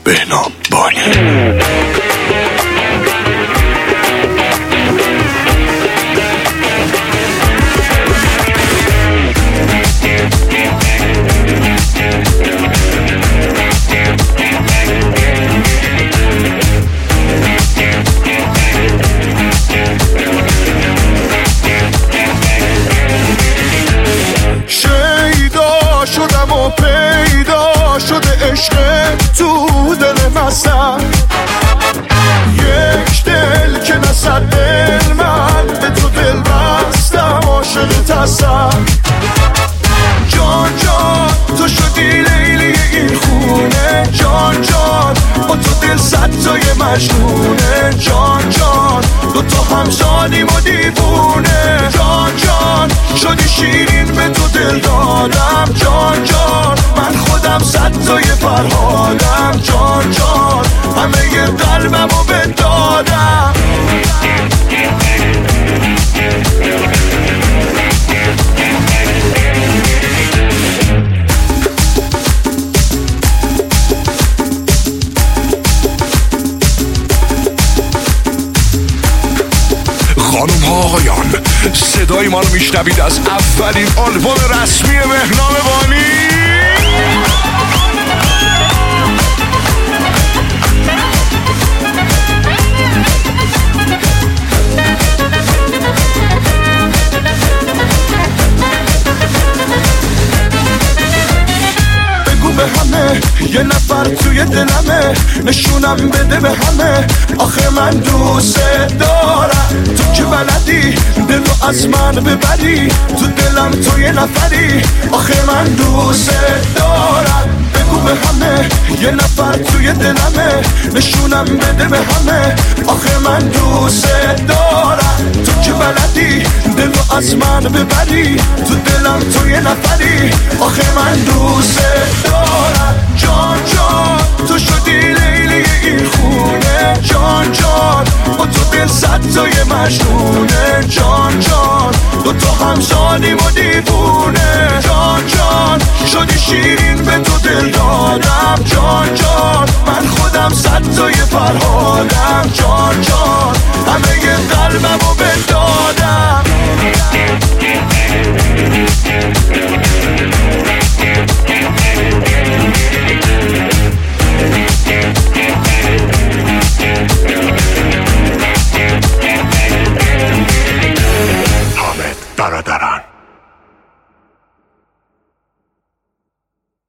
بهنام بانی. پیدا شده عشق تو دل مسن، یک دل که نصد دل من به تو دل بستم عاشق تصن. جان جان تو شدی لیلی این خونه، جان جان با تو دل صد تای مجنونه، جان جان دو تا همزادیم و دیوونه، جان جان شدی شیرین به تو دل دادم، جان جان من خودم صد تای فرهادم، جان جان همه ی قلبمو بهت دادم. خانم ها آقایان، صدای ما رو میشنوید از اولین آلبوم رسمی بهنام بانی. به همه یه نفر توی دلمه، نشونم بده به همه آخه من دوست دارم. تو که بلدی دلو از من ببری، تو دلم تو یه نفری آخه من دوست دارم. بگو به همه یه نفر توی دلمه، نشونم بده به همه آخه من دوست دارم. تو که بلدی دلو از من ببری، تو دلم تو یه نفری آخه من دوست دارم.